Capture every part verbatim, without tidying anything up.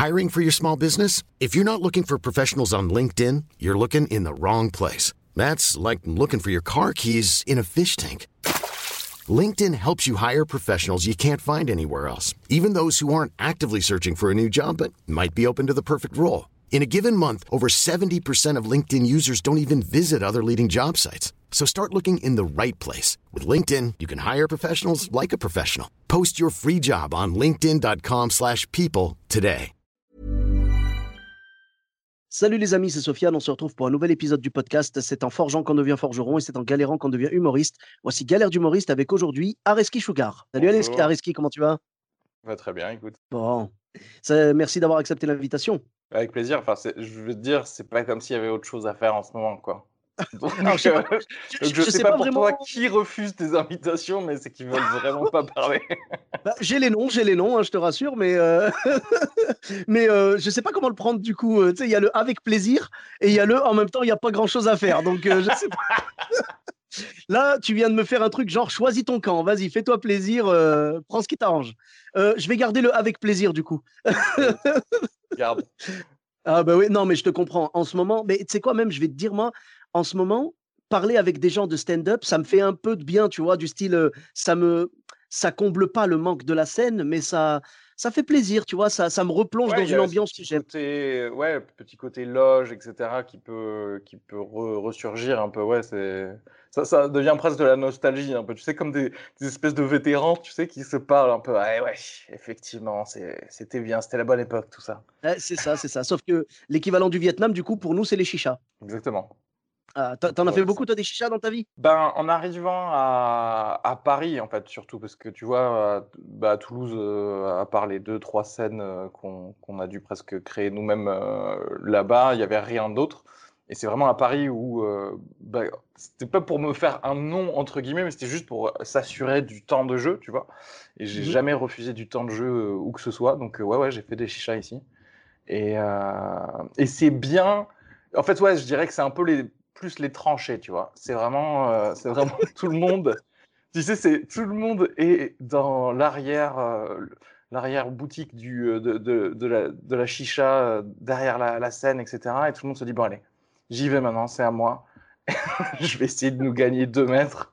Hiring for your small business? If you're not looking for professionals on LinkedIn, you're looking in the wrong place. That's like looking for your car keys in a fish tank. LinkedIn helps you hire professionals you can't find anywhere else, even those who aren't actively searching for a new job but might be open to the perfect role. In a given month, over seventy percent of LinkedIn users don't even visit other leading job sites. So start looking in the right place. With LinkedIn, you can hire professionals like a professional. Post your free job on linkedin.com slash people today. Salut les amis, c'est Sofiane, on se retrouve pour un nouvel épisode du podcast. C'est en forgeant qu'on devient forgeron et c'est en galérant qu'on devient humoriste. Voici Galère d'humoriste avec aujourd'hui Areski Sugar. Salut Bonjour. Areski, comment tu vas? Va très bien, écoute. Bon, ça, merci d'avoir accepté l'invitation. Avec plaisir. Enfin, c'est- je veux te dire, c'est pas comme s'il y avait autre chose à faire en ce moment, quoi. Donc, Alors, je sais pas, euh, je, donc je- je je sais sais pas pas pour vraiment. toi qui refuse tes invitations, mais c'est qu'ils veulent vraiment pas parler. Bah, j'ai les noms, j'ai les noms, hein, je te rassure, mais euh, mais euh, je sais pas comment le prendre du coup. euh, Tu sais, il y a le avec plaisir et il y a le en même temps il y a pas grand chose à faire. Donc euh, je sais pas. Là, tu viens de me faire un truc genre choisis ton camp. Vas-y, fais-toi plaisir, euh, prends ce qui t'arrange. Euh, je vais garder le avec plaisir du coup. Vas-y, garde. Ah bah oui, non, mais je te comprends. En ce moment, mais tu sais quoi, même, je vais te dire, moi, en ce moment, parler avec des gens de stand-up, ça me fait un peu de bien, tu vois, du style, euh, ça me, ça comble pas le manque de la scène, mais ça, ça fait plaisir, tu vois, ça, ça me replonge dans Ouais, il y une a ce ambiance que petit j'aime. côté, ouais, petit côté loge, et cetera, qui peut, qui peut re- ressurgir un peu. Ouais, c'est, ça, ça devient presque de la nostalgie, un peu. Tu sais, comme des, des espèces de vétérans, tu sais, qui se parlent un peu. Ouais, ouais, effectivement, c'est, c'était bien, c'était la bonne époque, tout ça. Ouais, c'est ça, c'est ça. Sauf que l'équivalent du Vietnam, du coup, pour nous, c'est les chichas. Exactement. Ah, t'en On t'en as pourrait fait dire ça. beaucoup, toi, des chichas dans ta vie? Ben, en arrivant à, à Paris, en fait, surtout, parce que tu vois, à, bah, à Toulouse, euh, à part les deux, trois scènes euh, qu'on qu'on a dû presque créer nous-mêmes euh, là-bas, il n'y avait rien d'autre. Et c'est vraiment à Paris où, euh, bah, c'était pas pour me faire un nom, entre guillemets, mais c'était juste pour s'assurer du temps de jeu, tu vois. Et j'ai Mhm. jamais refusé du temps de jeu euh, où que ce soit. Donc, euh, ouais, ouais, j'ai fait des chichas ici. Et, euh, et c'est bien. En fait, ouais, je dirais que c'est un peu les, plus les tranchées, tu vois. C'est vraiment, euh, c'est vraiment tout le monde. Tu sais, c'est tout le monde est dans l'arrière, euh, l'arrière boutique du, euh, de, de, de la, de la chicha, euh, derrière la, la scène, et cetera. Et tout le monde se dit, bon, allez, j'y vais maintenant, c'est à moi. Je vais essayer de nous gagner deux mètres.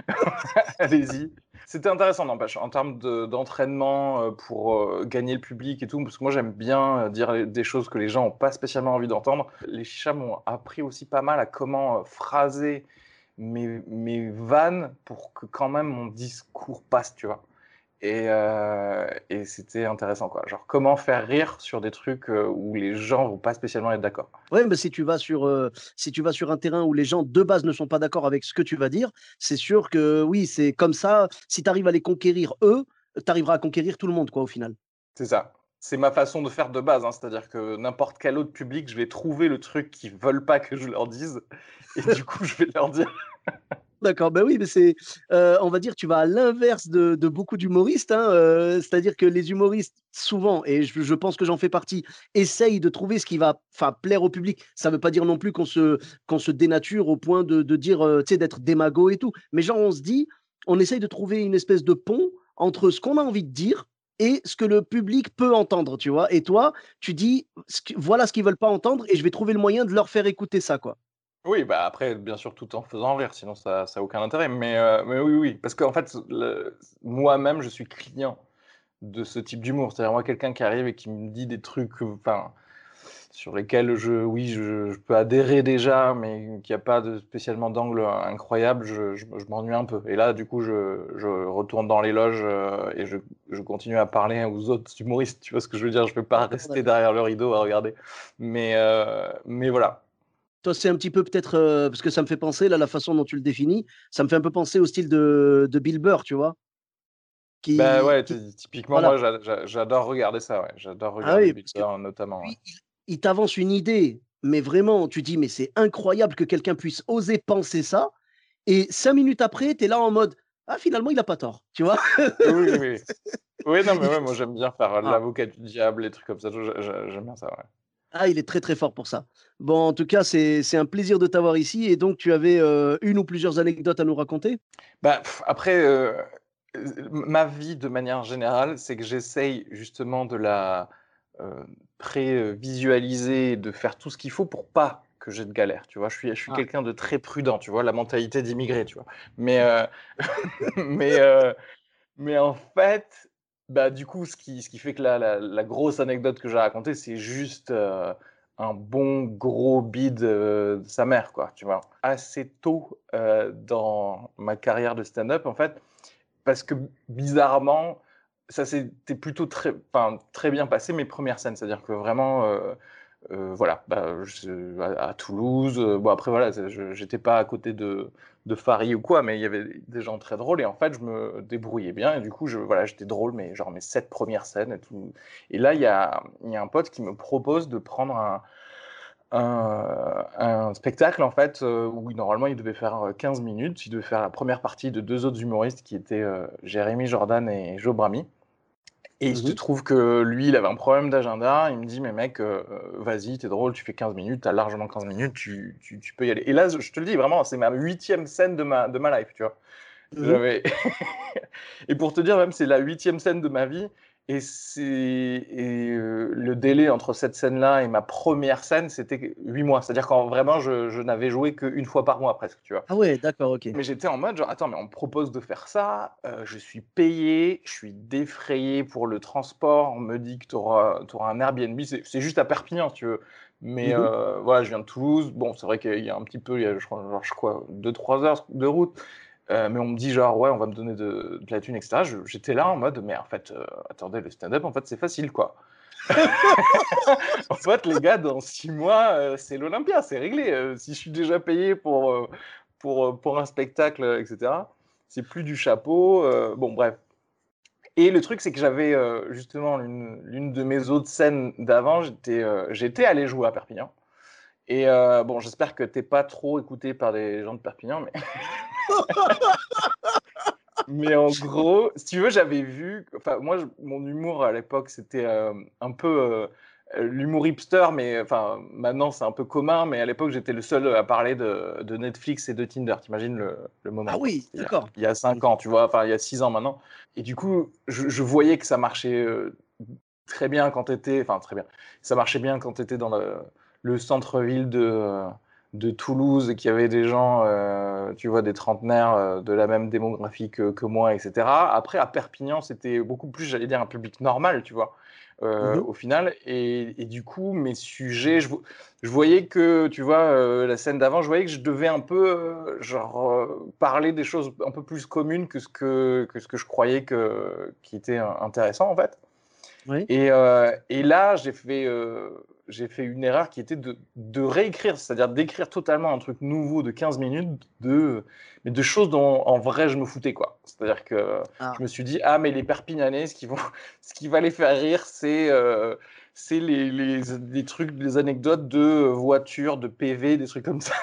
Allez-y. C'était intéressant, n'empêche, en termes de- d'entraînement euh, pour euh, gagner le public et tout, parce que moi j'aime bien euh, dire les- des choses que les gens n'ont pas spécialement envie d'entendre. Les chichas m'ont appris aussi pas mal à comment euh, phraser mes, mes vannes pour que quand même mon discours passe, tu vois. Et, euh, et c'était intéressant, quoi. Genre, comment faire rire sur des trucs euh, où les gens vont pas spécialement être d'accord. Ouais, mais si tu vas sur, euh, si tu vas sur un terrain où les gens de base ne sont pas d'accord avec ce que tu vas dire, c'est sûr que oui, c'est comme ça. Si tu arrives à les conquérir eux, tu arriveras à conquérir tout le monde, quoi, au final. C'est ça. C'est ma façon de faire de base, hein. C'est-à-dire que n'importe quel autre public, je vais trouver le truc qu'ils veulent pas que je leur dise, et du coup, je vais leur dire. D'accord, ben oui, mais c'est, euh, on va dire, tu vas à l'inverse de, de beaucoup d'humoristes, hein, euh, c'est-à-dire que les humoristes, souvent, et je, je pense que j'en fais partie, essayent de trouver ce qui va, enfin, plaire au public. Ça ne veut pas dire non plus qu'on se, qu'on se dénature au point de, de dire, euh, tu sais, d'être démago et tout. Mais genre, on se dit, on essaye de trouver une espèce de pont entre ce qu'on a envie de dire et ce que le public peut entendre, tu vois. Et toi, tu dis, ce que- voilà ce qu'ils veulent pas entendre et je vais trouver le moyen de leur faire écouter ça, quoi. Oui, bah après, bien sûr, tout en faisant rire, sinon ça, ça a aucun intérêt. Mais, euh, mais oui, oui, parce qu'en fait, le- moi-même, je suis client de ce type d'humour. C'est-à-dire, moi, quelqu'un qui arrive et qui me dit des trucs, enfin, sur lesquels je, oui, je, je peux adhérer déjà, mais qu'il n'y a pas de, spécialement d'angle incroyable, je, je, je m'ennuie un peu. Et là, du coup, je, je retourne dans les loges euh, et je, je continue à parler aux autres humoristes. Tu vois ce que je veux dire? Je ne peux pas D'accord, rester d'accord. derrière le rideau à regarder. Mais, euh, mais voilà. Toi, c'est un petit peu peut-être, euh, parce que ça me fait penser, là, la façon dont tu le définis, ça me fait un peu penser au style de, de Bill Burr, tu vois, Bah qui, ouais, qui, ty- typiquement, voilà. moi, j'a- j'a- j'adore regarder ça, ouais. J'adore Ah regarder oui, Big parce que Bear, notamment, ouais. lui, il, il t'avance une idée, mais vraiment, tu dis, mais c'est incroyable que quelqu'un puisse oser penser ça, et cinq minutes après, tu es là en mode, ah, finalement, il n'a pas tort, tu vois. Oui, oui, oui. Oui, non, mais Il- ouais, moi, j'aime bien faire euh, Ah, l'avocat du diable, les trucs comme ça. j'a- j'a- J'aime bien ça, ouais. ah, il est très, très fort pour ça. Bon, en tout cas, c'est, c'est un plaisir de t'avoir ici, et donc, tu avais euh, une ou plusieurs anecdotes à nous raconter? Bah, pff, après, euh, euh, ma vie, de manière générale, c'est que j'essaye justement de la, euh, pré-visualiser, de faire tout ce qu'il faut pour pas que j'ai de galère, tu vois. Je suis, je suis Ah. quelqu'un de très prudent, tu vois, la mentalité d'immigré, tu vois. Mais, euh, mais, euh, mais en fait, bah, du coup, ce qui, ce qui fait que la, la, la grosse anecdote que j'ai racontée, c'est juste euh, un bon gros bide euh, de sa mère, quoi, tu vois. Assez tôt euh, dans ma carrière de stand-up, en fait, parce que bizarrement, ça s'était plutôt très, enfin, très bien passé mes premières scènes. C'est-à-dire que vraiment, euh, euh, voilà, bah, je- à, à Toulouse, euh, bon après voilà, c'est- je j'étais pas à côté de, de Farid ou quoi, mais il y avait des gens très drôles et en fait je me débrouillais bien et du coup je, voilà, j'étais drôle, mais genre mes sept premières scènes et tout. Et là il y a, il y a un pote qui me propose de prendre un, un, un spectacle en fait euh, où normalement il devait faire euh, quinze minutes, il devait faire la première partie de deux autres humoristes qui étaient euh, Jérémy Jordan et Joe Bramy. Et il se Mhm. trouve que lui, il avait un problème d'agenda. Il me dit, mais mec, euh, vas-y, t'es drôle, tu fais quinze minutes, t'as largement quinze minutes, tu, tu, tu peux y aller. Et là, je te le dis, vraiment, c'est ma huitième scène de ma, de ma life, tu vois. Mhm. J'avais... Et pour te dire, même, c'est la huitième scène de ma vie. Et, c'est... et euh, le délai entre cette scène-là et ma première scène, c'était huit mois. C'est-à-dire qu'en vraiment, je, je n'avais joué qu'une fois par mois, presque, tu vois. Ah ouais, d'accord, ok. Mais j'étais en mode genre, attends, mais on me propose de faire ça, euh, je suis payé, je suis défrayé pour le transport, on me dit que tu auras, un Airbnb, c'est c'est juste à Perpignan, si tu veux. Mais Mhm. euh, voilà, je viens de Toulouse, bon, c'est vrai qu'il y a un petit peu, il y a, je crois, genre, je crois, deux trois heures de route, euh, mais on me dit genre, ouais, on va me donner de, de la thune, et cetera. Je- J'étais là en mode, mais en fait, euh, attendez, le stand-up, en fait, c'est facile, quoi. En fait, les gars, dans six mois, euh, c'est l'Olympia, c'est réglé. Euh, si je suis déjà payé pour, euh, pour, euh, pour un spectacle, euh, et cetera, c'est plus du chapeau. Euh, bon, bref. Et le truc, c'est que j'avais euh, justement l'une l'une de mes autres scènes d'avant, j'étais euh, j'étais allé jouer à Perpignan. Et euh, bon, j'espère que t'es pas trop écouté par des gens de Perpignan, mais, mais en gros, si tu veux, j'avais vu. Enfin, moi, je- mon humour à l'époque, c'était euh, un peu euh, euh, l'humour hipster, mais enfin, maintenant c'est un peu commun. Mais à l'époque, j'étais le seul à parler de, de Netflix et de Tinder. T'imagines le, le moment, Ah quoi. oui, Il y a, d'accord. il y a cinq ans, tu vois, enfin, il y a six ans maintenant. Et du coup, je, je voyais que ça marchait euh, très bien quand t'étais. Enfin, très bien. Ça marchait bien quand t'étais dans le, le centre-ville de. euh, de Toulouse et qu'il y avait des gens, euh, tu vois, des trentenaires euh, de la même démographie que, que moi, et cetera. Après, à Perpignan, c'était beaucoup plus, j'allais dire, un public normal, tu vois, euh, Mhm. au final. Et, et du coup, mes sujets, je, vo- je voyais que, tu vois, euh, la scène d'avant, je voyais que je devais un peu, euh, genre, euh, parler des choses un peu plus communes que ce que, que, ce que je croyais que, qui était euh, intéressant, en fait. Oui. Et, euh, et là, j'ai fait, euh, j'ai fait une erreur qui était de, de réécrire, c'est-à-dire d'écrire totalement un truc nouveau de quinze minutes, de, mais de choses dont en vrai je me foutais, quoi. C'est-à-dire que Ah. je me suis dit, ah, mais les Perpignanais, ce qui, vont, ce qui va les faire rire, c'est euh, c'est les, les, les trucs, les anecdotes de voitures, de P V, des trucs comme ça.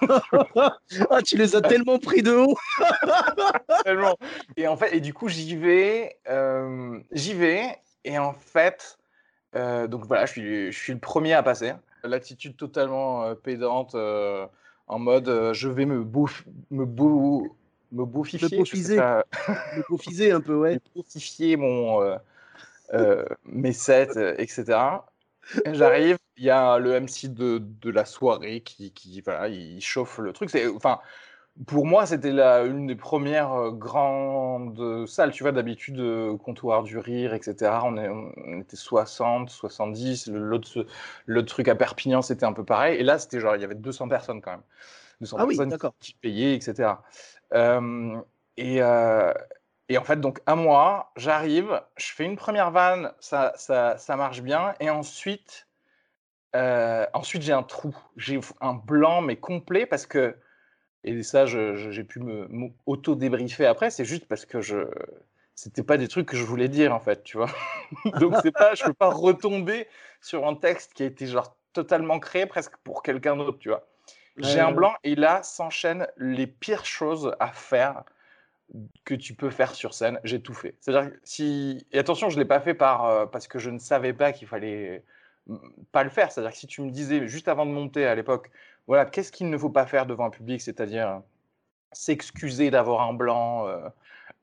Ah, tu les as tellement pris de haut. Tellement. Et en fait, et du coup, j'y vais, euh, j'y vais, et en fait, Euh, donc voilà, je suis, je suis le premier à passer. L'attitude totalement euh, pédante, euh, en mode euh, je vais me bouffe, me beau, me Me beaufifier, je sais beaufiser. pas, Me beaufiser un peu, me ouais. beaufifier mon, euh, euh, mes sets, euh, et cetera. Et j'arrive, il y a le M C de, de la soirée qui, qui voilà, il chauffe le truc. C'est, enfin, pour moi, c'était la, une des premières euh, grandes salles. Tu vois, d'habitude, euh, comptoir du rire, et cetera. On, est, on était soixante, soixante-dix. Le- L'autre, ce- l'autre truc à Perpignan, c'était un peu pareil. Et là, c'était genre, il y avait deux cents personnes quand même. deux cents Ah oui, personnes qui, d'accord. qui payaient, et cetera. Euh, et, euh, et en fait, donc, à moi, j'arrive, je fais une première vanne, ça, ça, ça marche bien. Et ensuite, euh, ensuite j'ai un trou. J'ai un blanc, mais complet, parce que et ça, je- je- j'ai pu me me auto-débriefer après. C'est juste parce que je, c'était pas des trucs que je voulais dire en fait, tu vois. Donc c'est pas, je peux pas retomber sur un texte qui a été genre totalement créé presque pour quelqu'un d'autre, tu vois. J'ai un Euh, blanc et là s'enchaînent les pires choses à faire que tu peux faire sur scène. J'ai tout fait. C'est-à-dire que si, et attention, je l'ai pas fait par euh, parce que je ne savais pas qu'il fallait mm, pas le faire. C'est-à-dire que si tu me disais juste avant de monter à l'époque, voilà, qu'est-ce qu'il ne faut pas faire devant un public, c'est-à-dire s'excuser d'avoir un blanc, euh,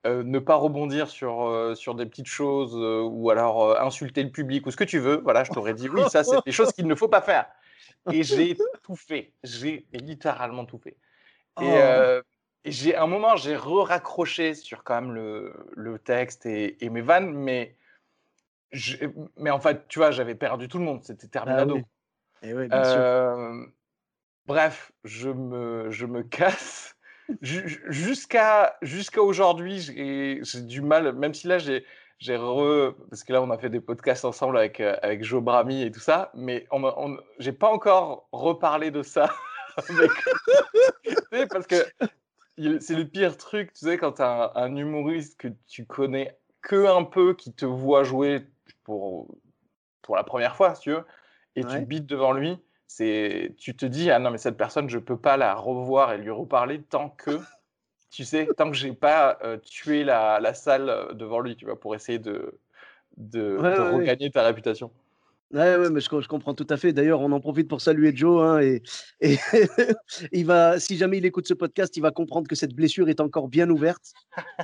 euh, ne pas rebondir sur, euh, sur des petites choses euh, ou alors euh, insulter le public ou ce que tu veux, voilà, je t'aurais dit oui, ça, c'est des choses qu'il ne faut pas faire. Et j'ai tout fait. J'ai littéralement tout fait. Et, Oh, euh, et j'ai un moment, j'ai re-raccroché sur quand même le, le texte et, et mes vannes, mais, je- mais en fait, tu vois, j'avais perdu tout le monde. C'était bah terminado. oui, et ouais, bien sûr. Euh, bref, je me, je me casse. Ju- ju- Jusqu'à jusqu'à aujourd'hui, j'ai j'ai du mal, même si là, j'ai j'ai re... Parce que là, on a fait des podcasts ensemble avec, euh, avec Joe Brami et tout ça, mais on, m'a- on, j'ai pas encore reparlé de ça avec lui, tu sais, parce que il- c'est le pire truc, tu sais, quand t'as un, un humoriste que tu connais que un peu, qui te voit jouer pour, pour la première fois, si tu veux, et tu Ouais. bites devant lui, c'est, tu te dis, ah non, mais cette personne, je peux pas la revoir et lui reparler tant que, tu sais, tant que j'ai pas euh, tué la, la salle euh, devant lui, tu vois, pour essayer de, de, Ouais, de ouais, ouais. regagner ta réputation. Ouais, ouais, mais je, co- je comprends tout à fait. D'ailleurs, on en profite pour saluer Joe, hein, et, et il va, si jamais il écoute ce podcast, il va comprendre que cette blessure est encore bien ouverte.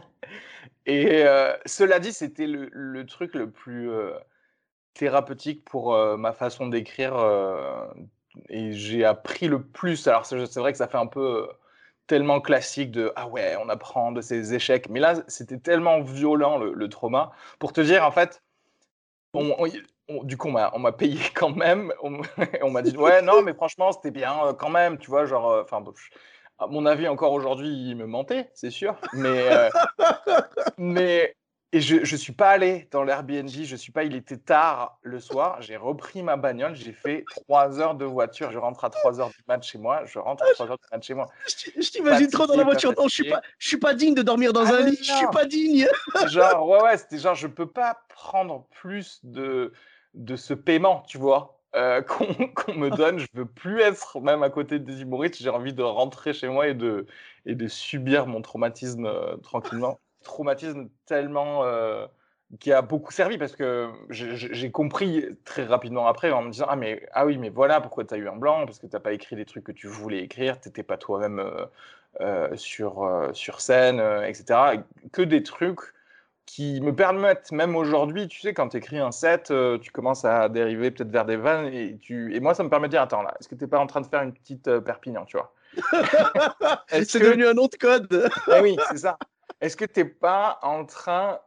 Et euh, cela dit, c'était le, le truc le plus euh, thérapeutique pour euh, ma façon d'écrire euh, et j'ai appris le plus. Alors c'est c'est vrai que ça fait un peu euh, tellement classique de ah ouais, on apprend de ses échecs, mais là c'était tellement violent le, le trauma. Pour te dire en fait, on, on- on- du coup on m'a on m'a payé quand même. On, on m'a dit ouais non mais franchement c'était bien euh, quand même, tu vois genre euh, enfin à mon avis encore aujourd'hui il me mentait c'est sûr, mais euh, mais et je je suis pas allé dans l'Airbnb, je suis pas il était tard le soir, j'ai repris ma bagnole, j'ai fait trois heures de voiture, je rentre à trois heures du mat chez moi, je rentre à trois heures du mat chez moi. Je t- je t'imagine trop dans la Fatigué, pas voiture. Non, je suis pas, fatigué. je suis pas digne de dormir dans Ah un mais lit. Je suis non! pas digne. Genre ouais, ouais, c'était genre je peux pas prendre plus de de ce paiement, tu vois? Heu, qu'on qu'on me donne, je veux plus être même à côté des humoristes, j'ai envie de rentrer chez moi et de et de subir mon traumatisme, heu, tranquillement. Traumatisme tellement, heu, qui a beaucoup servi parce que j'ai j'ai j'ai compris très rapidement après en me disant: «Ah mais ah oui, mais voilà pourquoi tu as eu un blanc, parce que tu as pas écrit les trucs que tu voulais écrire, tu étais pas toi-même, heu heu, sur, heu, sur scène, heu» et cetera. Que des trucs qui me permettent, même aujourd'hui, tu sais, quand tu écris un set, euh, tu commences à dériver peut-être vers des vannes et, tu... et moi, ça me permet de dire, attends, là, est-ce que tu n'es pas en train de faire une petite euh, Perpignan, tu vois? Est-ce C'est que... devenu un nom de code. Eh oui, c'est ça. Est-ce que tu n'es pas en train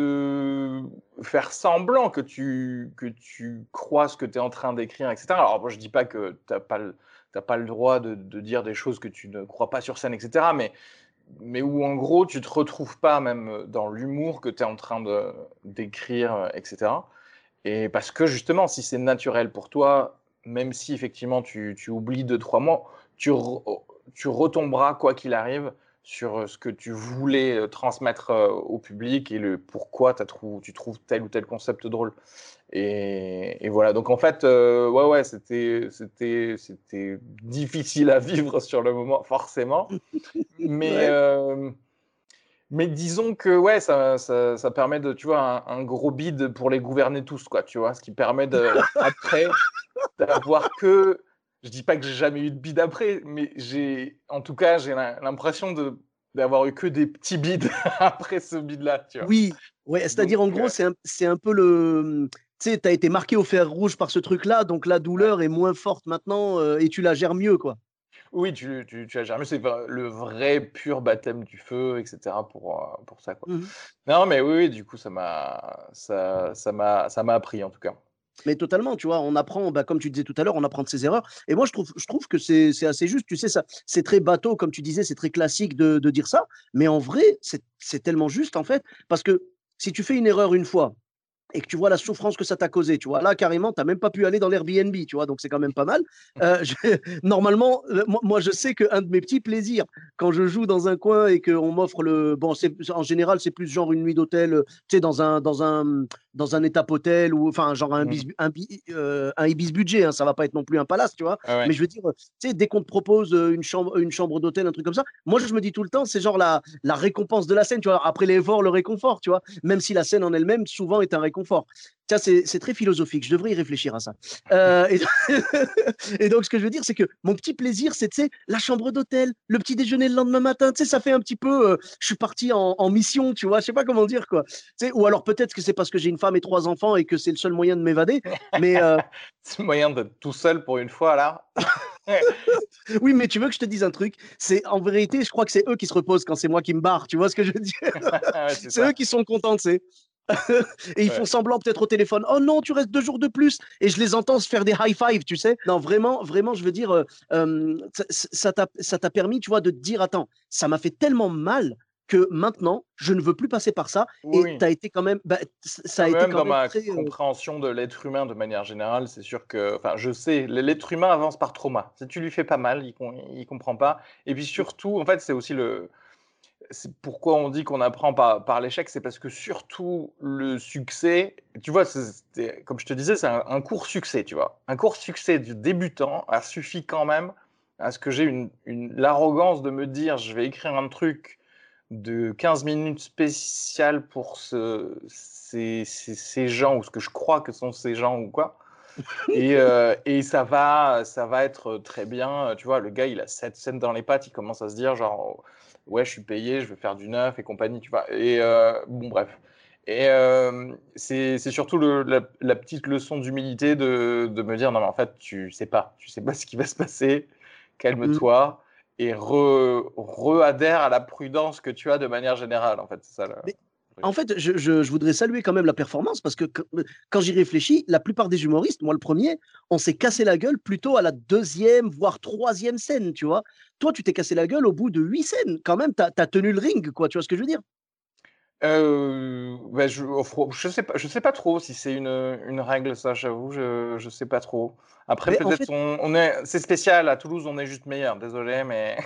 de faire semblant que tu, que tu crois ce que tu es en train d'écrire, et cetera. Alors, moi, je ne dis pas que tu n'as pas, le... t'as pas le droit de, de dire des choses que tu ne crois pas sur scène, et cetera. Mais mais où en gros tu te retrouves pas même dans l'humour que tu es en train de d'écrire, et cetera. Et parce que justement, si c'est naturel pour toi, même si effectivement tu, tu oublies deux, trois mots, tu, re- tu retomberas quoi qu'il arrive sur ce que tu voulais euh, transmettre euh, au public et le pourquoi t'as trou- tu trouves tel ou tel concept drôle. Et, et voilà, donc en fait, euh, ouais, ouais, c'était, c'était, c'était difficile à vivre sur le moment, forcément. Mais, Ouais. euh, mais disons que ouais, ça, ça, ça permet de, tu vois, un, un gros bide pour les gouverner tous, quoi, tu vois, ce qui permet de, après, d'avoir que, je dis pas que j'ai jamais eu de bide après, mais j'ai, en tout cas, j'ai l'im- l'impression de, d'avoir eu que des petits bides après ce bide-là, tu vois. Oui, ouais, Donc, c'est-à-dire en gros, euh, c'est un, c'est un peu le. Tu sais, tu as été marqué au fer rouge par ce truc-là, donc la ouais. douleur est moins forte maintenant, euh, et tu la gères mieux, quoi. Oui, tu, tu, tu as jamais, c'est va- le vrai pur baptême du feu, et cetera pour, euh, pour ça, quoi. Mhm. Non, mais oui, oui, du coup, ça m'a, ça, ça m'a, ça m'a appris, en tout cas. Mais totalement, tu vois, on apprend, bah, comme tu disais tout à l'heure, on apprend de ses erreurs. Et moi, je trouve, je trouve que c'est c'est assez juste. Tu sais, ça, c'est très bateau, comme tu disais, c'est très classique de, de dire ça. Mais en vrai, c'est c'est tellement juste, en fait. Parce que si tu fais une erreur une fois, et que tu vois la souffrance que ça t'a causé, tu vois. Là, carrément, tu n'as même pas pu aller dans l'Airbnb, tu vois, donc c'est quand même pas mal. Euh, je, normalement, euh, moi, moi, je sais qu'un de mes petits plaisirs, quand je joue dans un coin et qu'on m'offre le. Bon, c'est, en général, c'est plus genre une nuit d'hôtel, euh, tu sais, dans un, dans un, dans un étape hôtel, ou enfin, genre un, bis, Mhm. un, bi- euh, un Ibis budget, hein, ça va pas être non plus un palace, tu vois. Ah Mais ouais. je veux dire, tu sais, dès qu'on te propose euh, une chambre, une chambre d'hôtel, un truc comme ça, moi, je me dis tout le temps, c'est genre la, la récompense de la scène, tu vois. Après l'effort, le réconfort, tu vois. Même si la scène en elle-même, souvent, est un réconfort réconfort. Tiens, c'est, c'est très philosophique. Je devrais y réfléchir à ça. Euh, et, et donc, ce que je veux dire, c'est que mon petit plaisir, c'est, tu sais, la chambre d'hôtel, le petit déjeuner le lendemain matin. Tu sais, ça fait un petit peu. Euh, je suis parti en, en mission, tu vois. Je sais pas comment dire, quoi. Tu sais, ou alors peut-être que c'est parce que j'ai une femme et trois enfants et que c'est le seul moyen de m'évader. Mais euh, C'est le moyen d'être tout seul pour une fois, là. oui, mais tu veux que je te dise un truc? C'est en vérité, je crois que c'est eux qui se reposent quand c'est moi qui me barre. Tu vois ce que je veux dire? Ouais, c'est C'est ça. eux qui sont contents, tu sais. Et ils Ouais. font semblant peut-être au téléphone. Oh non, tu restes deux jours de plus. Et je les entends se faire des high five, tu sais. Non, vraiment, vraiment, je veux dire, euh, euh, ça, ça t'a, ça t'a permis, tu vois, de te dire, attends, ça m'a fait tellement mal que maintenant, je ne veux plus passer par ça. Et Oui. t'as été quand même, bah, ça a Non, mais été même quand dans même ma très. euh, compréhension de l'être humain de manière générale, c'est sûr que, enfin, je sais, l'être humain avance par trauma. Si tu lui fais pas mal, il, com- il comprend pas. Et puis surtout, en fait, c'est aussi le, c'est pourquoi on dit qu'on apprend par, par l'échec, c'est parce que surtout le succès, tu vois, c'est- c'était- comme je te disais, c'est un, un court succès, tu vois. Un court succès du débutant a suffi quand même à ce que j'ai une, une, l'arrogance de me dire, je vais écrire un truc de quinze minutes spécial pour ce, ces, ces, ces gens, ou ce que je crois que sont ces gens, ou quoi. Et, euh, et ça va, ça va être très bien. Tu vois, le gars, il a sept scènes dans les pattes, il commence à se dire, genre, ouais, je suis payé, je veux faire du neuf et compagnie, tu vois. Et euh, bon, bref. Et euh, c'est, c'est surtout le, la, la petite leçon d'humilité de, de me dire, non, mais en fait, tu sais pas, tu sais pas ce qui va se passer, mm. calme-toi et re, re-adhère à la prudence que tu as de manière générale, en fait. C'est ça le Mais truc. en fait, je, je- je voudrais saluer quand même la performance parce que que- quand j'y réfléchis, la plupart des humoristes, moi le premier, on s'est cassé la gueule plutôt à la deuxième, voire troisième scène, tu vois. Toi, tu t'es cassé la gueule au bout de huit scènes. Quand même, t'as, t'as tenu le ring, quoi. Tu vois ce que je veux dire? Heu, bah, je oh, fro je sais pas je sais pas trop si c'est une, une règle ça, j'avoue, je je sais pas trop. Après Ben, en peut-être fait, on on est c'est spécial, à Toulouse, on est juste meilleur, désolé, mais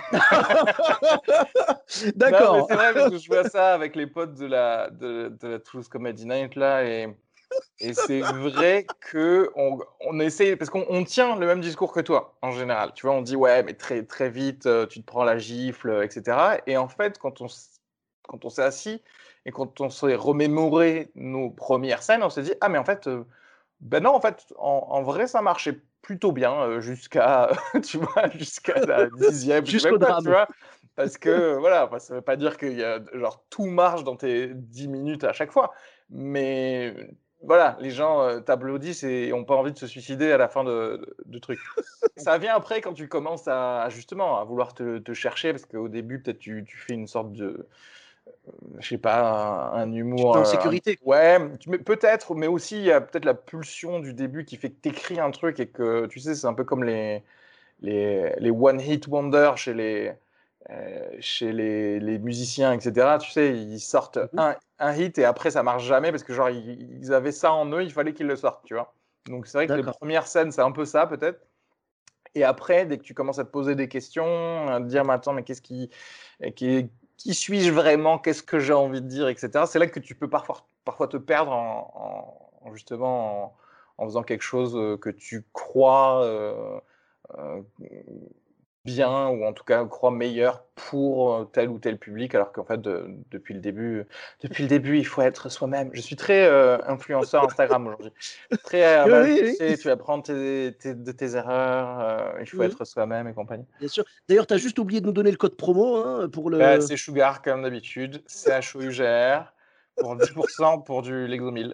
non, mais d'accord. c'est vrai parce que je vois ça avec les potes de la de de la Toulouse Comedy Night là et et c'est vrai qu'on on essaie parce qu'on on tient le même discours que toi, en général. Tu vois, on dit: «Ouais, mais très très vite, heu, tu te prends la gifle, heu» et cetera et en fait, quand on s quand on s'est assis et quand on s'est remémoré nos premières scènes, on s'est dit: «Ah mais en fait, heu, ben non, en fait, en en vrai, ça marchait plutôt bien, heu, jusqu'à» tu vois, jusqu'à la dixième, je sais Jusqu'au même pas, tu drame. vois? Parce que voilà, enfin, ça veut pas dire qu'il y a genre tout marche dans tes dix minutes à chaque fois, mais voilà, les gens, heu, t'applaudissent et ont pas envie de se suicider à la fin de de de trucs. Ça vient après quand tu commences à à justement à vouloir te te chercher parce qu'au début, peut-être tu tu fais une sorte de je sais pas, un, un Tu te humour. mets en euh, un- sécurité. Ouais, tu- mais peut-être, mais aussi il y a peut-être la pulsion du début qui fait que tu écris un truc et que tu sais, c'est un peu comme les, les, les One Hit Wonder chez les, euh, chez les, les musiciens, et cetera. Tu sais, ils sortent Mhm. un, un hit et après ça marche jamais parce que genre ils, ils avaient ça en eux, il fallait qu'ils le sortent, tu vois. Donc c'est vrai que les D'accord. premières scènes, c'est un peu ça peut-être. Et après, dès que tu commences à te poser des questions, à te dire, mais attends, mais qu'est-ce qui, qui, qui suis-je vraiment? Qu'est-ce que j'ai envie de dire, et cetera. C'est là que tu peux parfois, parfois te perdre en, en- en justement en, en faisant quelque chose euh, que tu crois euh, euh, bien ou en tout cas crois meilleur pour euh, tel ou tel public, alors qu'en fait, de- depuis le début, depuis le début, il faut être soi-même. Je suis très euh, influenceur Instagram aujourd'hui. Très à Oui, base, tu oui, sais, oui. tu apprends tes, tes- de tes erreurs, euh, il faut Mhm. être soi-même et compagnie. Bien sûr. D'ailleurs, tu as juste oublié de nous donner le code promo hein, pour Bah, le. c'est Sugar, comme d'habitude, C H O U G R, pour dix pour cent pour du Lexomil.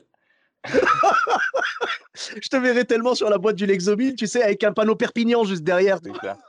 Je te verrai tellement sur la boîte du Lexomil, tu sais, avec un panneau Perpignan juste derrière. C'est clair.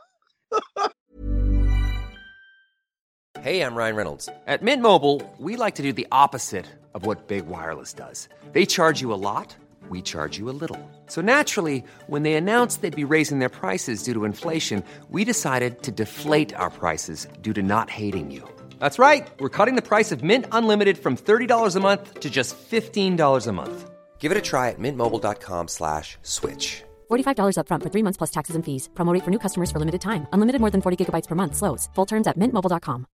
Hey, I'm Ryan Reynolds. At Mint Mobile, we like to do the opposite of what Big Wireless does. They charge you a lot, we charge you a little. So naturally, when they announced they'd be raising their prices due to inflation, we decided to deflate our prices due to not hating you. That's right. We're cutting the price of Mint Unlimited from thirty dollars a month to just fifteen dollars a month. Give it a try at mintmobile.com slash switch. forty-five dollars upfront for three months plus taxes and fees. Promo rate for new customers for limited time. Unlimited more than forty gigabytes per month. Slows full terms at mint mobile dot com.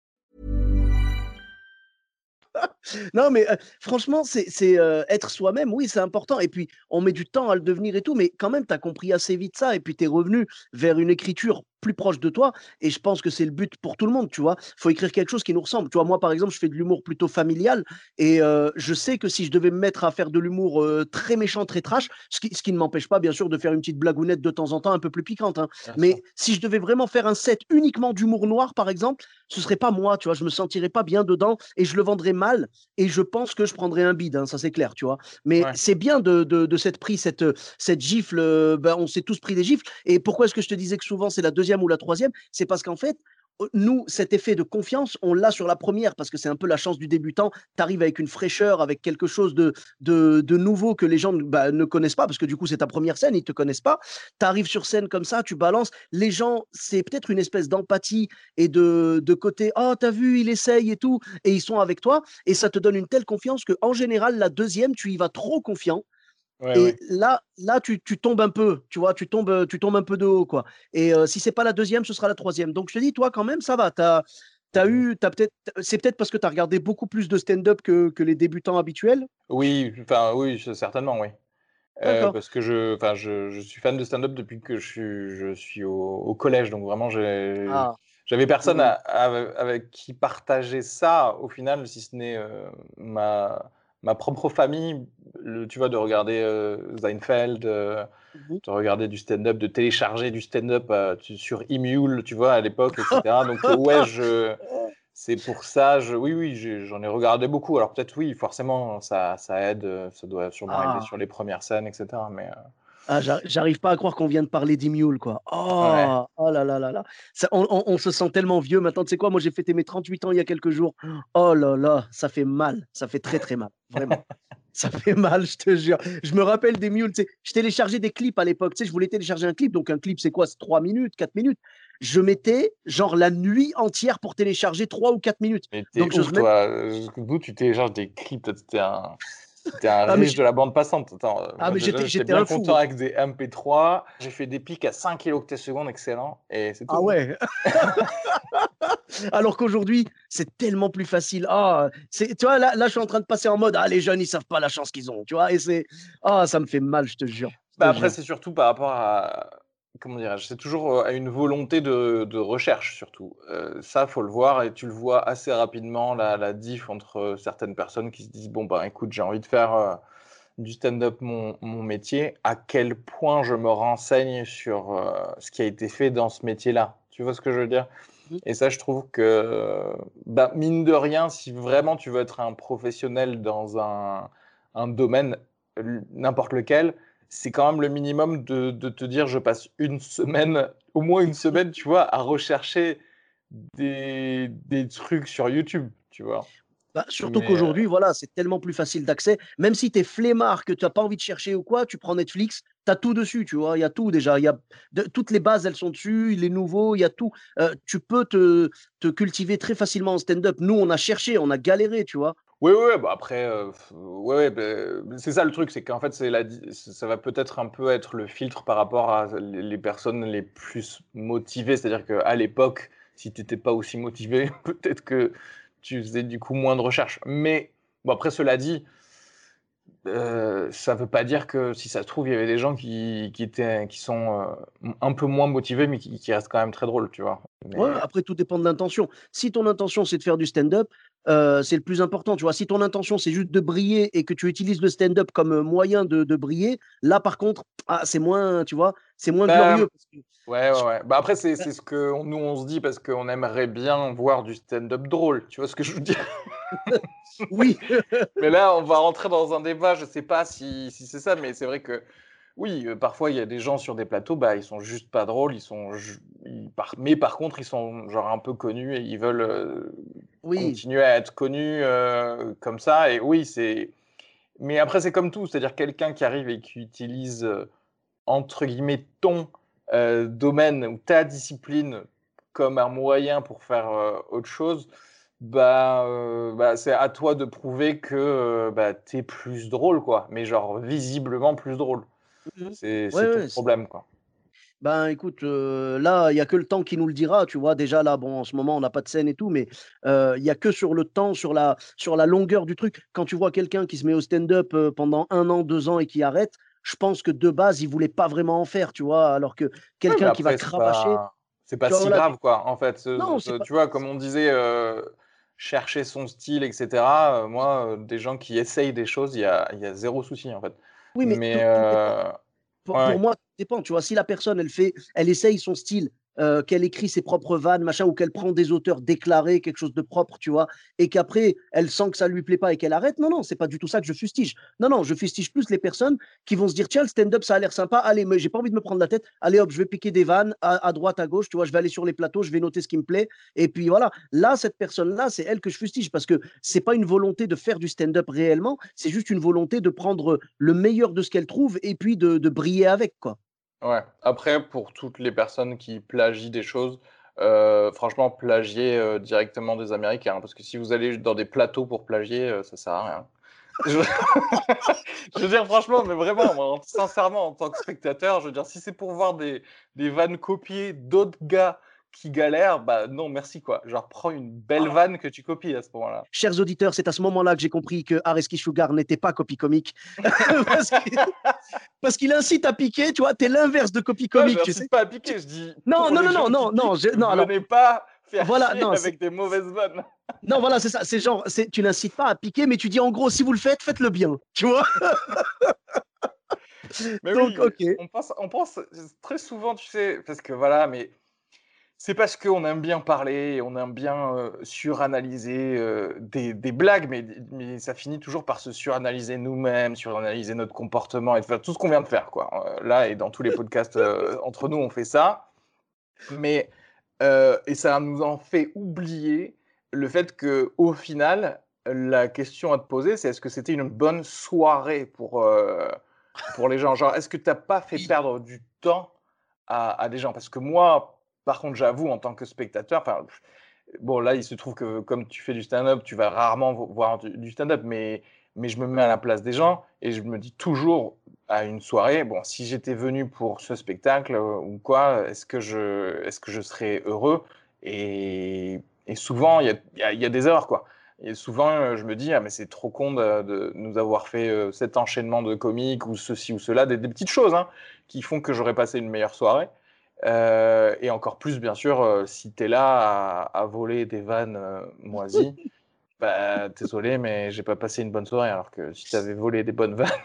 Non, mais euh, franchement, c'est c'est, euh, être soi-même, oui, c'est important. Et puis, on met du temps à le devenir et tout, mais quand même, tu as compris assez vite ça. Et puis, tu es revenu vers une écriture plus proche de toi. Et je pense que c'est le but pour tout le monde, tu vois. Il faut écrire quelque chose qui nous ressemble. Tu vois, moi, par exemple, je fais de l'humour plutôt familial et euh, je sais que si je devais me mettre à faire de l'humour euh, très méchant, très trash, ce qui, ce qui ne m'empêche pas, bien sûr, de faire une petite blagounette de temps en temps un peu plus piquante, hein. Bien sûr. Mais si je devais vraiment faire un set uniquement d'humour noir, par exemple, ce serait pas moi, tu vois. Je me sentirais pas bien dedans et je le vendrais mal. Et je pense que je prendrais un bide, hein, ça c'est clair, tu vois. Mais Ouais. c'est bien de, de, de s'être pris cette, cette gifle. euh, ben, on s'est tous pris des gifles. Et pourquoi est-ce que je te disais que souvent c'est la deuxième ou la troisième? C'est parce qu'en fait, nous, cet effet de confiance, on l'a sur la première parce que c'est un peu la chance du débutant. Tu arrives avec une fraîcheur, avec quelque chose de, de, de nouveau que les gens bah, ne connaissent pas parce que du coup, c'est ta première scène, ils ne te connaissent pas. Tu arrives sur scène comme ça, tu balances. Les gens, c'est peut-être une espèce d'empathie et de, de côté, oh, t'as vu, il essaye et tout. Et ils sont avec toi et ça te donne une telle confiance qu'en général, la deuxième, tu y vas trop confiant. Ouais, Et ouais. là, là tu, tu tombes un peu, tu vois, tu tombes, tu tombes un peu de haut, quoi. Et euh, si c'est pas la deuxième, ce sera la troisième. Donc je te dis, toi, quand même, ça va. T'as, t'as eu, t'as peut-être, c'est peut-être parce que tu as regardé beaucoup plus de stand-up que, que les débutants habituels. Oui, enfin, oui, c'est- certainement, oui. Euh, D'accord. parce que je, enfin, je, je suis fan de stand-up depuis que je suis, je suis au, au collège, donc vraiment, j'ai, Ah. j'avais personne à- Mhm. à- avec qui partager ça, au final, si ce n'est euh, ma, ma propre famille, le- tu vois, de regarder euh, Seinfeld, euh, Mhm. de regarder du stand-up, de télécharger du stand-up euh, tu- sur Emule, tu vois, à l'époque, et cetera. Donc, euh, ouais, je, c'est pour ça, je, oui, oui, j'ai- j'en ai regardé beaucoup. Alors, peut-être, oui, forcément, ça, ça aide, euh, ça doit sûrement aider Ah. sur les premières scènes, et cetera. Mais, euh, Ah, j'ar- j'arrive pas à croire qu'on vient de parler d'Imule, quoi. ouais. Oh, oh là là là là. Ça, on, on- on se sent tellement vieux maintenant. Tu sais quoi, moi j'ai fêté mes trente-huit ans il y a quelques jours. Oh là là, ça fait mal. Ça fait très très mal. Vraiment. Ça fait mal, je te jure. Je me rappelle des mules. Tu sais, je téléchargeais des clips à l'époque. Tu sais, je voulais télécharger un clip. Donc un clip, c'est quoi? C'est trois minutes, quatre minutes. Je mettais genre la nuit entière pour télécharger trois ou quatre minutes. Mais t'es Donc j'ose ouf, même. toi. Euh, D'où tu télécharges des clips? Toi, T'es un, t'es un Ah mais riche de j'ai- la bande passante. Attends, euh, ah, moi, mais déjà, j'étais j'étais j'étais bien un fou, content moi. avec des M P trois. J'ai fait des pics à cinq kiloctets secondes, excellent. Et c'est Ah tout, hein. ouais. Alors qu'aujourd'hui, c'est tellement plus facile. Ah, c'est, tu vois, là, là, je suis en train de passer en mode, ah, les jeunes, ils savent pas la chance qu'ils ont, tu vois, et c'est, ah, ça me fait mal, je te jure, je Bah te après, jure. c'est surtout par rapport à, comment dirais-je, c'est toujours euh, à une volonté de, de recherche, surtout. Euh, ça, faut le voir, et tu le vois assez rapidement, la, la diff entre euh, certaines personnes qui se disent, bon, bah écoute, j'ai envie de faire euh, du stand-up mon, mon métier, à quel point je me renseigne sur euh, ce qui a été fait dans ce métier-là. Tu vois ce que je veux dire? Mhm. Et ça, je trouve que, bah, mine de rien, si vraiment tu veux être un professionnel dans un, un domaine, l- n'importe lequel, c'est quand même le minimum de, de te dire, je passe une semaine, au moins une semaine, tu vois, à rechercher des, des trucs sur YouTube, tu vois. Bah, surtout Mais euh, qu'aujourd'hui, voilà, c'est tellement plus facile d'accès. Même si tu es flemmard, que tu n'as pas envie de chercher ou quoi, tu prends Netflix, tu as tout dessus, tu vois. Il y a tout déjà. Il y a de- toutes les bases, elles sont dessus, les nouveaux, il y a tout. Euh, tu peux te, te cultiver très facilement en stand-up. Nous, on a cherché, on a galéré, tu vois. oui, oui, bah après, euh, f- ouais, ouais, bah, c'est ça le truc, c'est qu'en fait, c'est la, di- ça va peut-être un peu être le filtre par rapport à les les personnes les plus motivées. C'est-à-dire qu'à l'époque, si tu n'étais pas aussi motivé, peut-être que tu faisais du coup moins de recherches. Mais bon, après, cela dit, euh, ça veut pas dire que si ça se trouve, il y avait des gens qui, qui étaient, qui sont euh, un peu moins motivés, mais qui, qui restent quand même très drôles, tu vois. Ouais, Mais après, tout dépend de l'intention. Si ton intention, c'est de faire du stand-up, euh, c'est le plus important. Tu vois, si ton intention, c'est juste de briller et que tu utilises le stand-up comme euh, moyen de, de briller, là, par contre, ah, c'est moins, tu vois, c'est moins bah, glorieux. Parce que ouais, ouais, je- ouais. Bah après, c'est c'est ce que on- nous on se dit parce qu'on aimerait bien voir du stand-up drôle. Tu vois ce que je veux dire? oui, Mais là, on va rentrer dans un débat. Je sais pas si, si c'est ça, mais c'est vrai que oui, euh, parfois il y a des gens sur des plateaux, bah ils sont juste pas drôles. Ils sont, ju- ils par- mais par contre, ils sont genre un peu connus et ils veulent euh, oui, continuer à être connus euh, comme ça. Et oui, c'est. Mais après, c'est comme tout, c'est-à-dire quelqu'un qui arrive et qui utilise euh, entre guillemets, ton euh, domaine ou ta discipline comme un moyen pour faire euh, autre chose, bah, euh, bah, c'est à toi de prouver que euh, bah, t'es plus drôle, quoi. Mais genre visiblement plus drôle. mhm. C'est Ouais, c'est ton ouais, c'est- problème, quoi. ben écoute, euh, là, il y a que le temps qui nous le dira, tu vois. Déjà, là, bon, en ce moment, on n'a pas de scène et tout, mais euh, il y a que sur le temps, sur la, sur la longueur du truc. Quand tu vois quelqu'un qui se met au stand-up euh, pendant un an, deux ans et qui arrête, je pense que de base, il voulait pas vraiment en faire, tu vois. Alors que Ouais, mais quelqu'un qui va après, c'est cravacher, pas. C'est pas Genre, si voilà, grave, quoi, en fait. Ce- non, ce- c'est pas. tu vois, comme on disait, euh, chercher son style, et cetera. euh, moi, euh, des gens qui essayent des choses, il y a, il y a zéro souci, en fait. Oui, mais Mais tout, tout dépend. euh, Pour, pour ouais, moi, ça dépend. Tu vois, si la personne, elle fait, elle essaye son style, euh, qu'elle écrit ses propres vannes, machin, ou qu'elle prend des auteurs déclarés, quelque chose de propre, tu vois, et qu'après, elle sent que ça lui plaît pas et qu'elle arrête, non, non, c'est pas du tout ça que je fustige. Non, non, je fustige plus les personnes qui vont se dire, tiens, le stand-up, ça a l'air sympa, allez, mais j'ai pas envie de me prendre la tête, allez hop, je vais piquer des vannes à, à droite, à gauche, tu vois, je vais aller sur les plateaux, je vais noter ce qui me plaît, et puis voilà. Là, cette personne-là, c'est elle que je fustige parce que c'est pas une volonté de faire du stand-up réellement, c'est juste une volonté de prendre le meilleur de ce qu'elle trouve et puis de, de briller avec, quoi. ouais. Après, pour toutes les personnes qui plagient des choses, euh, franchement, plagier euh, directement des Américains, hein, parce que si vous allez dans des plateaux pour plagier, euh, ça sert à rien. Je... je veux dire, franchement, mais vraiment, moi, sincèrement, en tant que spectateur, je veux dire, si c'est pour voir des, des vannes copiées d'autres gars qui galèrent, bah non, merci, quoi. Genre, prends une belle vanne que tu copies à ce moment-là. Chers auditeurs, c'est à ce moment-là que j'ai compris que Areski Sugar n'était pas copie comique. parce que- parce qu'il incite à piquer, tu vois, t'es l'inverse de copie Non, je comique, tu sais. n'insiste pas à piquer, je dis Non, pour non, les non, non, gens qui non, non, piquent, je- non, alors, venez pas faire voilà, chier non, c'est, avec des mauvaises vannes. non, voilà, c'est ça, c'est genre, c'est, tu n'incites pas à piquer, mais tu dis en gros, si vous le faites, faites-le bien, tu vois. Mais Donc, oui, ok. on pense, on pense très souvent, tu sais, parce que voilà, mais c'est parce qu'on aime bien parler, on aime bien euh, suranalyser euh, des, des blagues, mais, mais ça finit toujours par se suranalyser nous-mêmes, suranalyser notre comportement et de faire tout ce qu'on vient de faire, quoi. Euh, là, et dans tous les podcasts euh, entre nous, on fait ça. Mais, euh, et ça nous en fait oublier le fait que au final, la question à te poser, c'est est-ce que c'était une bonne soirée pour, euh, pour les gens? Genre, est-ce que tu n'as pas fait Oui. perdre du temps à, à des gens? Parce que moi, par contre, j'avoue, en tant que spectateur, enfin, bon, là, il se trouve que comme tu fais du stand-up, tu vas rarement vo- voir du, du stand-up, mais, mais je me mets à la place des gens et je me dis toujours à une soirée, bon, si j'étais venu pour ce spectacle euh, ou quoi, est-ce que je, est-ce que je serais heureux? Et, et souvent, il y a, il y a- il y a des erreurs, quoi. Et souvent, euh, je me dis, ah, mais c'est trop con de, de nous avoir fait euh, cet enchaînement de comiques ou ceci ou cela, des, des petites choses hein, qui font que j'aurais passé une meilleure soirée. Euh, et encore plus, bien sûr, euh, si tu es là à, à voler des vannes euh, moisies, bah, désolé, mais j'ai pas passé une bonne soirée. Alors que si tu avais volé des bonnes vannes.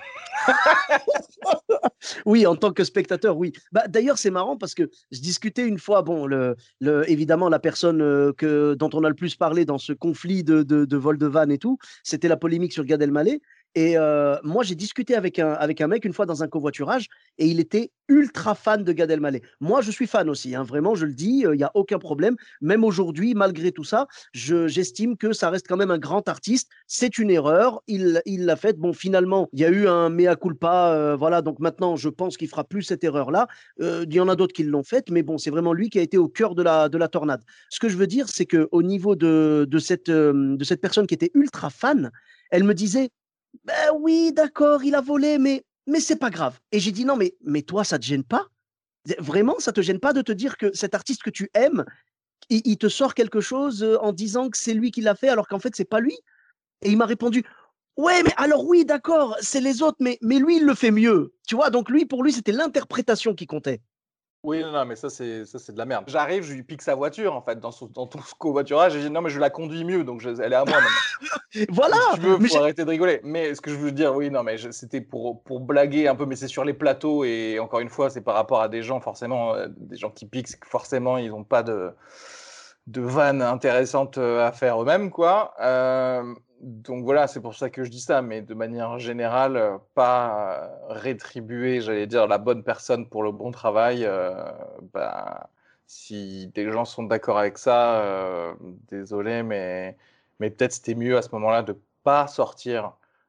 Oui, en tant que spectateur, oui. Bah, d'ailleurs, c'est marrant parce que je discutais une fois, bon, le, le, évidemment, la personne euh, que, dont on a le plus parlé dans ce conflit de, de, de vol de vannes et tout, c'était la polémique sur Gad Elmaleh. Et euh, moi, j'ai discuté avec un, avec un mec une fois dans un covoiturage et il était ultra fan de Gad Elmaleh. Moi, je suis fan aussi, hein, vraiment, je le dis, il n'y a aucun problème. Même aujourd'hui, malgré tout ça, je, j'estime que ça reste quand même un grand artiste. C'est une erreur, il, il l'a faite. Bon, finalement, il y a eu un mea culpa, euh, voilà, donc maintenant, je pense qu'il fera plus cette erreur-là. Euh, il y en a d'autres qui l'ont faite, mais bon, c'est vraiment lui qui a été au cœur de la, de la tornade. Ce que je veux dire, c'est qu'au niveau de, de, cette, euh, de cette personne qui était ultra fan, elle me disait, ben oui, d'accord, il a volé, mais, mais c'est pas grave. Et j'ai dit, non, mais, mais toi, ça te gêne pas? Vraiment, ça te gêne pas de te dire que cet artiste que tu aimes, il, il te sort quelque chose euh, en disant que c'est lui qui l'a fait, alors qu'en fait, c'est pas lui? Et il m'a répondu, ouais, mais alors oui, d'accord, c'est les autres, mais, mais lui, il le fait mieux. Tu vois, donc lui, pour lui, c'était l'interprétation qui comptait. Oui, non, non, mais ça, c'est ça, c'est de la merde. J'arrive, je lui pique sa voiture, en fait, dans, son, dans ton covoiturage, et j'ai dit, non, mais je la conduis mieux, donc je- elle est à moi maintenant. Voilà, Donc, si tu veux, mais faut arrêter de rigoler. Mais ce que je veux dire, oui, non, mais je- c'était pour, pour blaguer un peu, mais c'est sur les plateaux, et encore une fois, c'est par rapport à des gens, forcément, euh, des gens qui piquent, c'est que forcément, ils n'ont pas de, de vannes intéressantes euh, à faire eux-mêmes, quoi. Euh, donc voilà, c'est pour ça que je dis ça, mais de manière générale, euh, pas euh, rétribuer, j'allais dire, la bonne personne pour le bon travail. Euh, bah, si des gens sont d'accord avec ça, euh, désolé, mais, mais peut-être c'était mieux à ce moment-là de pas sortir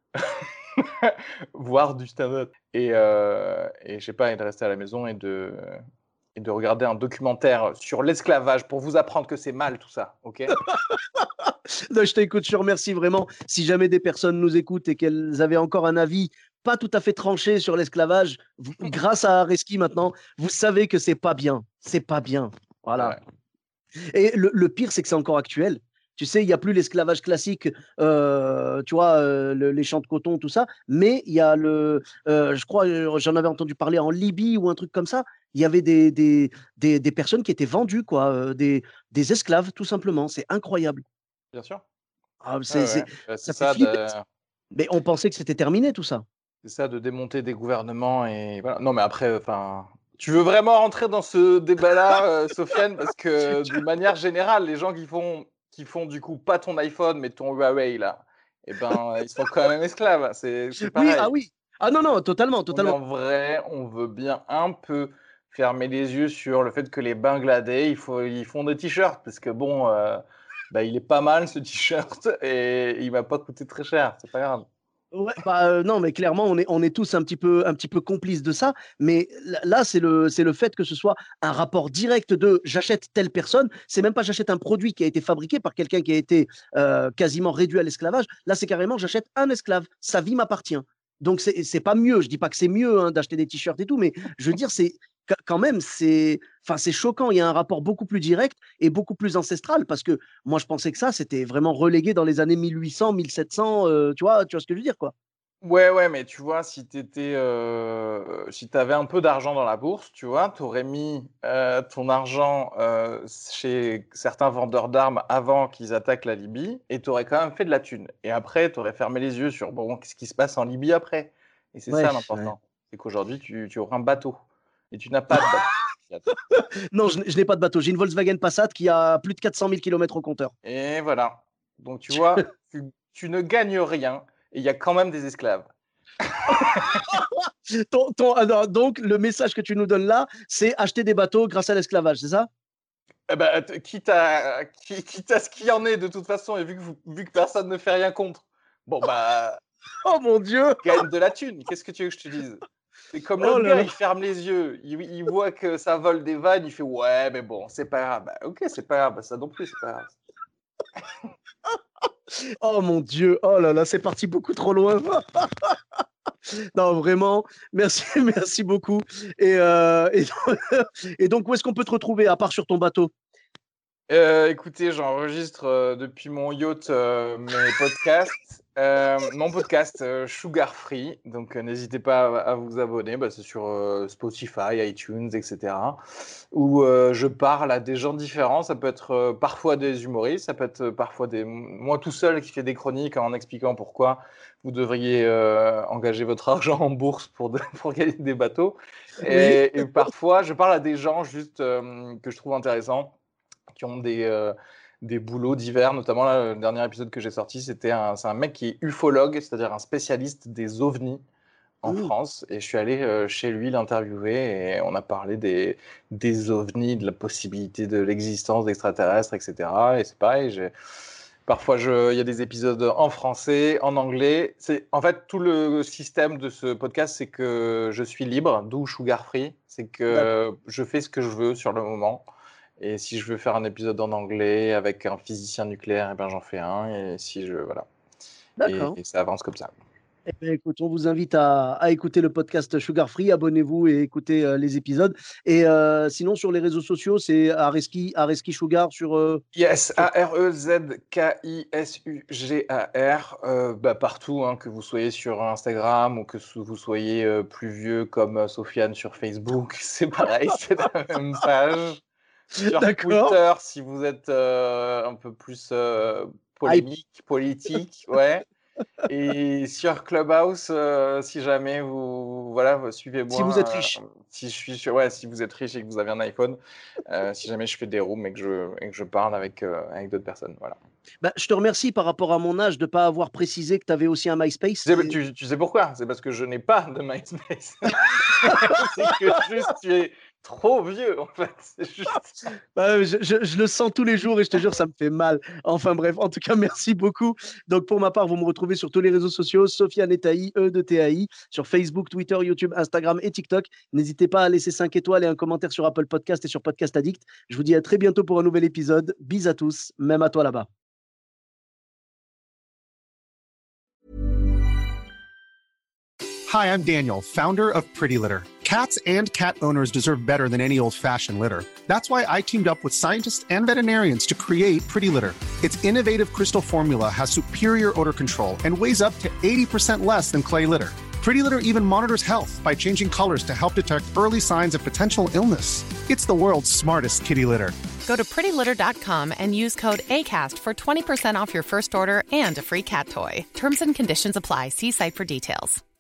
voir du stand-up et, euh, et je sais pas, et de rester à la maison et de, et de regarder un documentaire sur l'esclavage pour vous apprendre que c'est mal tout ça, ok? non, je t'écoute, je te remercie vraiment. Si jamais des personnes nous écoutent et qu'elles avaient encore un avis pas tout à fait tranché sur l'esclavage, vous- grâce à Areski maintenant, vous savez que c'est pas bien. C'est pas bien. C'est Voilà. vrai. Et le, le pire, c'est que c'est encore actuel. Tu sais, il n'y a plus l'esclavage classique, euh, tu vois, euh, le- les champs de coton, tout ça, mais il y a le, euh, je crois, euh, j'en avais entendu parler en Libye ou un truc comme ça, il y avait des, des, des, des personnes qui étaient vendues, quoi, euh, des, des esclaves, tout simplement. C'est incroyable. Bien sûr. Ah, Ouais, c'est, c'est, ouais. Bah, c'est ça fait ça flipper. de, Mais on pensait que c'était terminé, tout ça. c'est ça de démonter des gouvernements et voilà. Non, mais après, enfin, tu veux vraiment rentrer dans ce débat-là, euh, Sofiane, parce que d'une manière générale, les gens qui font, qui font du coup pas ton iPhone mais ton Huawei là, eh ben, ils sont quand même esclaves. C'est, c'est Oui, ah pareil. oui. Ah non, non, totalement, Donc totalement. en vrai, on veut bien un peu fermer les yeux sur le fait que les Bangladais, il faut, ils font des t-shirts parce que bon, euh, bah, il est pas mal ce t-shirt et il m'a pas coûté très cher. C'est pas grave. Ouais, bah, euh, non, mais clairement, on est, on est tous un petit peu, un petit peu complices de ça. Mais là, là, c'est le, c'est le fait que ce soit un rapport direct de j'achète telle personne. C'est même pas j'achète un produit qui a été fabriqué par quelqu'un qui a été euh, quasiment réduit à l'esclavage. Là, c'est carrément j'achète un esclave. Sa vie m'appartient. Donc, c'est, c'est pas mieux. Je dis pas que c'est mieux hein, d'acheter des t-shirts et tout, mais je veux dire, c'est qu- quand même, c'est, enfin, c'est choquant. Il y a un rapport beaucoup plus direct et beaucoup plus ancestral parce que moi, je pensais que ça, c'était vraiment relégué dans les années mille huit cents, mille sept cents. Euh, tu vois, tu vois ce que je veux dire, quoi. Ouais, ouais, mais tu vois, si t'étais, euh, si t'avais un peu d'argent dans la bourse, tu vois, t'aurais mis euh, ton argent euh, chez certains vendeurs d'armes avant qu'ils attaquent la Libye, et t'aurais quand même fait de la thune. Et après, t'aurais fermé les yeux sur bon, qu'est-ce qui se passe en Libye après. Et c'est Ouais, ça ouais. l'important, c'est qu'aujourd'hui, tu, tu auras un bateau, et tu n'as pas de bateau. Non, je, n- je n'ai pas de bateau. J'ai une Volkswagen Passat qui a plus de quatre cent mille kilomètres au compteur. Et voilà. Donc tu vois, tu, tu ne gagnes rien, et il y a quand même des esclaves. Ton- ton- alors, donc, le message que tu nous donnes là, c'est acheter des bateaux grâce à l'esclavage, c'est ça? Eh ben, t- quitte à, qui- quitte à ce qu'il y en ait de toute façon, et vu que, vous- vu que personne ne fait rien contre, bon bah, Oh mon Dieu! gagne de la thune. Qu'est-ce que tu veux que je te dise? C'est comme Oh l'autre là gars, là! il ferme les yeux, il, il voit que ça vole des vannes, il fait ouais, mais bon, c'est pas grave. Bah, ok, c'est pas grave, bah, ça non plus, c'est pas grave. Oh mon Dieu! Oh là là, c'est parti beaucoup trop loin. Non, vraiment, merci, merci beaucoup. Et, euh, et, et donc, où est-ce qu'on peut te retrouver, à part sur ton bateau? Euh, écoutez, j'enregistre euh, depuis mon yacht euh, mes podcasts. Euh, mon podcast euh, Sugar Free, donc euh, n'hésitez pas à, à vous abonner, bah, c'est sur euh, Spotify, iTunes, et cetera. Où euh, je parle à des gens différents. Ça peut être euh, parfois des humoristes, ça peut être euh, parfois des moi tout seul qui fais des chroniques en expliquant pourquoi vous devriez euh, engager votre argent en bourse pour, de- pour gagner des bateaux. Oui. Et, et parfois, je parle à des gens juste euh, que je trouve intéressants qui ont des, euh, des boulots divers. Notamment, là, le dernier épisode que j'ai sorti, c'était un, c'est un mec qui est ufologue, c'est-à-dire un spécialiste des ovnis en Mmh. France. Et je suis allé euh, chez lui l'interviewer et on a parlé des, des ovnis, de la possibilité de l'existence d'extraterrestres, et cetera. Et c'est pareil, j'ai... Parfois, je... il y a des épisodes en français, en anglais. C'est... En fait, tout le système de ce podcast, c'est que je suis libre, d'où Sugar Free. C'est D'accord. que je fais ce que je veux sur le moment. Et si je veux faire un épisode en anglais avec un physicien nucléaire, eh ben j'en fais un. Et si je voilà, et, D'accord. et ça avance comme ça. Eh bien, écoute, on vous invite à, à écouter le podcast Sugar Free. Abonnez-vous et écoutez euh, les épisodes. Et euh, sinon, sur les réseaux sociaux, c'est Areski, Areski Sugar sur, euh, Yes, sur... A R E Z K I S U G A R, euh, bah, partout, hein, que vous soyez sur Instagram ou que so- vous soyez euh, plus vieux comme euh, Sofiane sur Facebook, c'est pareil, c'est la même page. Sur D'accord. Twitter, si vous êtes euh, un peu plus euh, Hype. polémique, politique, ouais. Et sur Clubhouse, euh, si jamais vous, voilà, vous Si vous êtes suivez-moi, euh, riche. si je suis sur, ouais, si vous êtes riche et que vous avez un iPhone, euh, si jamais je fais des rooms et que je, et que je parle avec, euh, avec d'autres personnes, voilà. Bah, je te remercie par rapport à mon âge de ne pas avoir précisé que tu avais aussi un MySpace. Tu sais, Et- tu- tu sais pourquoi? C'est parce que je n'ai pas de MySpace. C'est que juste tu es trop vieux, en fait. C'est juste. Bah, je, je- je le sens tous les jours et je te jure, ça me fait mal. Enfin bref, en tout cas, merci beaucoup. Donc pour ma part, vous me retrouvez sur tous les réseaux sociaux, Sofiane Etaï, E de T A I, sur Facebook, Twitter, YouTube, Instagram et TikTok. N'hésitez pas à laisser cinq étoiles et un commentaire sur Apple Podcast et sur Podcast Addict. Je vous dis à très bientôt pour un nouvel épisode. Bis à tous, même à toi là-bas. Hi, I'm Daniel, founder of Pretty Litter. Cats and cat owners deserve better than any old-fashioned litter. That's why I teamed up with scientists and veterinarians to create Pretty Litter. Its innovative crystal formula has superior odor control and weighs up to eighty percent less than clay litter. Pretty Litter even monitors health by changing colors to help detect early signs of potential illness. It's the world's smartest kitty litter. Go to pretty litter dot com and use code ACAST for twenty percent off your first order and a free cat toy. Terms and conditions apply. See site for details.